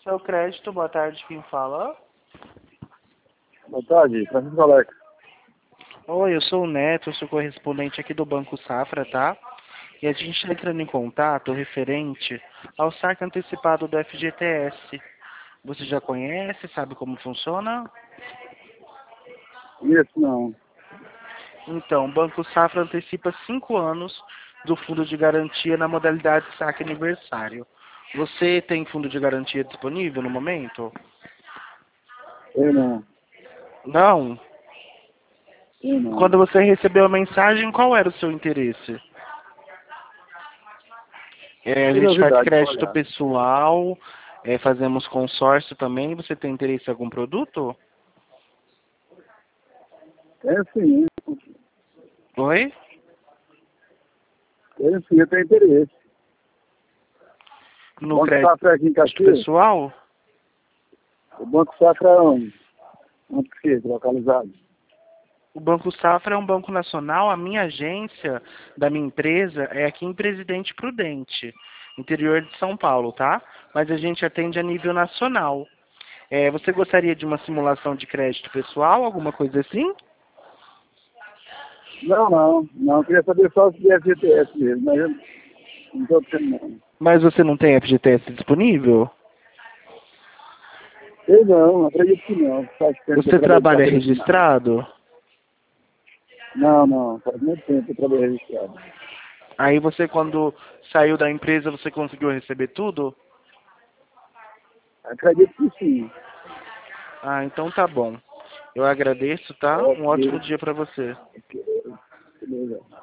Seu crédito, boa tarde, quem fala? Boa tarde, Francisco Alex. Oi, eu sou o Neto, eu sou correspondente aqui do Banco Safra, tá? E a gente está entrando em contato referente ao saque antecipado do FGTS. Você já conhece, sabe como funciona? Isso não. Então, o Banco Safra antecipa 5 anos do fundo de garantia na modalidade saque aniversário. Você tem fundo de garantia disponível no momento? Eu não. Não? Eu não. Quando você recebeu a mensagem, qual era o seu interesse? A gente faz Curiosidade, crédito olha. pessoal, fazemos consórcio também. Você tem interesse em algum produto? É sim, Oi? eu tenho interesse. O No Banco crédito Safra é aqui em Caxias? pessoal? O Banco Safra é onde que fica, localizado? O Banco Safra é um banco nacional. A minha agência da minha empresa é aqui em Presidente Prudente, interior de São Paulo, tá? Mas a gente atende a nível nacional. Você gostaria de uma simulação de crédito pessoal, alguma coisa assim? Não. Eu queria saber só se é FGTS mesmo, mas eu não estou tendo não. Mas você não tem FGTS disponível? Eu não, acredito que não. Faz tempo que eu Você trabalho de trabalha carteira assinada. registrado? Não. Faz muito tempo que eu trabalho registrado. Aí você, quando saiu da empresa, você conseguiu receber tudo? Acredito que sim. Ah, então tá bom. Eu agradeço, tá? Um ótimo Ok. dia pra você. Beleza.